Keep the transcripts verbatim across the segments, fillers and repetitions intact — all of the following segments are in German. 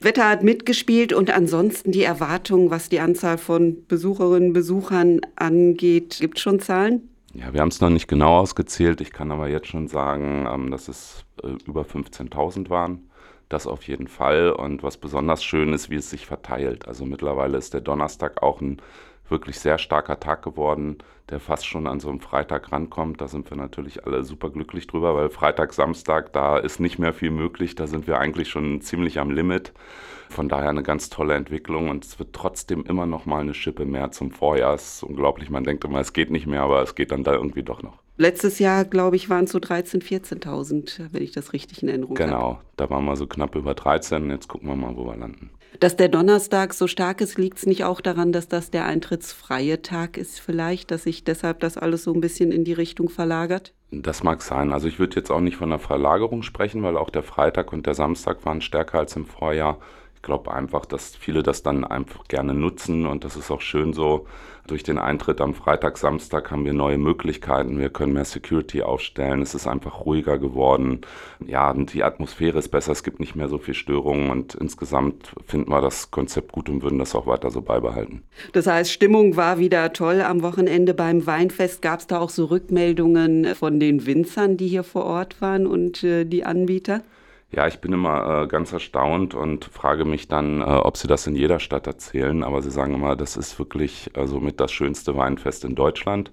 Wetter hat mitgespielt und ansonsten die Erwartungen, was die Anzahl von Besucherinnen und Besuchern angeht. Gibt es schon Zahlen? Ja, wir haben es noch nicht genau ausgezählt. Ich kann aber jetzt schon sagen, ähm, dass es äh, über fünfzehntausend waren. Das auf jeden Fall. Und was besonders schön ist, wie es sich verteilt. Also mittlerweile ist der Donnerstag auch ein wirklich sehr starker Tag geworden, der fast schon an so einem Freitag rankommt. Da sind wir natürlich alle super glücklich drüber, weil Freitag, Samstag, da ist nicht mehr viel möglich. Da sind wir eigentlich schon ziemlich am Limit. Von daher eine ganz tolle Entwicklung und es wird trotzdem immer noch mal eine Schippe mehr zum Vorjahr. Es ist unglaublich, man denkt immer, es geht nicht mehr, aber es geht dann da irgendwie doch noch. Letztes Jahr, glaube ich, waren es so dreizehntausend, vierzehntausend, wenn ich das richtig in Erinnerung habe. Genau, da waren wir so knapp über dreizehn. Jetzt gucken wir mal, wo wir landen. Dass der Donnerstag so stark ist, liegt es nicht auch daran, dass das der eintrittsfreie Tag ist vielleicht, dass sich deshalb das alles so ein bisschen in die Richtung verlagert? Das mag sein. Also ich würde jetzt auch nicht von einer Verlagerung sprechen, weil auch der Freitag und der Samstag waren stärker als im Vorjahr. Ich glaube einfach, dass viele das dann einfach gerne nutzen und das ist auch schön so. Durch den Eintritt am Freitag, Samstag haben wir neue Möglichkeiten. Wir können mehr Security aufstellen. Es ist einfach ruhiger geworden. Ja, und die Atmosphäre ist besser. Es gibt nicht mehr so viel Störungen und insgesamt finden wir das Konzept gut und würden das auch weiter so beibehalten. Das heißt, Stimmung war wieder toll am Wochenende beim Weinfest. Gab es da auch so Rückmeldungen von den Winzern, die hier vor Ort waren und äh, die Anbieter? Ja, ich bin immer äh, ganz erstaunt und frage mich dann, äh, ob sie das in jeder Stadt erzählen. Aber sie sagen immer, das ist wirklich äh, somit das schönste Weinfest in Deutschland.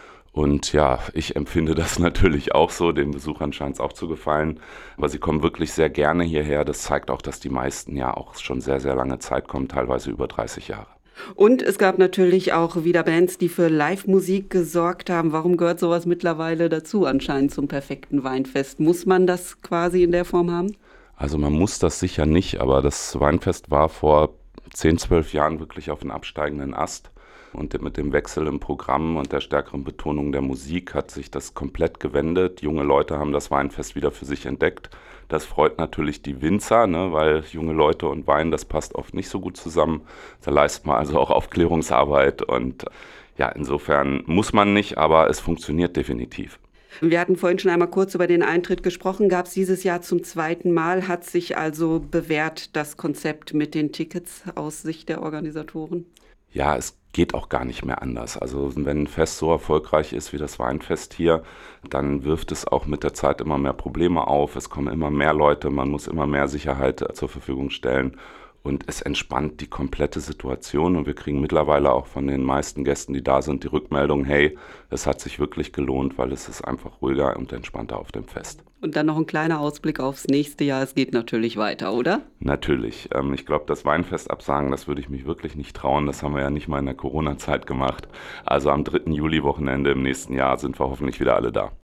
Und ja, ich empfinde das natürlich auch so. Den Besuchern scheint es auch zu gefallen. Aber sie kommen wirklich sehr gerne hierher. Das zeigt auch, dass die meisten ja auch schon sehr, sehr lange Zeit kommen, teilweise über dreißig Jahre. Und es gab natürlich auch wieder Bands, die für Live-Musik gesorgt haben. Warum gehört sowas mittlerweile dazu anscheinend zum perfekten Weinfest? Muss man das quasi in der Form haben? Also man muss das sicher nicht, aber das Weinfest war vor zehn, zwölf Jahren wirklich auf einem absteigenden Ast. Und mit dem Wechsel im Programm und der stärkeren Betonung der Musik hat sich das komplett gewendet. Junge Leute haben das Weinfest wieder für sich entdeckt. Das freut natürlich die Winzer, ne, weil junge Leute und Wein, das passt oft nicht so gut zusammen. Da leistet man also auch Aufklärungsarbeit und ja, insofern muss man nicht, aber es funktioniert definitiv. Wir hatten vorhin schon einmal kurz über den Eintritt gesprochen. Gab es dieses Jahr zum zweiten Mal, hat sich also bewährt das Konzept mit den Tickets aus Sicht der Organisatoren? Ja, es geht auch gar nicht mehr anders. Also wenn ein Fest so erfolgreich ist wie das Weinfest hier, dann wirft es auch mit der Zeit immer mehr Probleme auf. Es kommen immer mehr Leute, man muss immer mehr Sicherheit zur Verfügung stellen. Und es entspannt die komplette Situation und wir kriegen mittlerweile auch von den meisten Gästen, die da sind, die Rückmeldung, hey, es hat sich wirklich gelohnt, weil es ist einfach ruhiger und entspannter auf dem Fest. Und dann noch ein kleiner Ausblick aufs nächste Jahr. Es geht natürlich weiter, oder? Natürlich. Ähm, ich glaube, das Weinfest absagen, das würde ich mich wirklich nicht trauen. Das haben wir ja nicht mal in der Corona-Zeit gemacht. Also am dritten Juli-Wochenende im nächsten Jahr sind wir hoffentlich wieder alle da.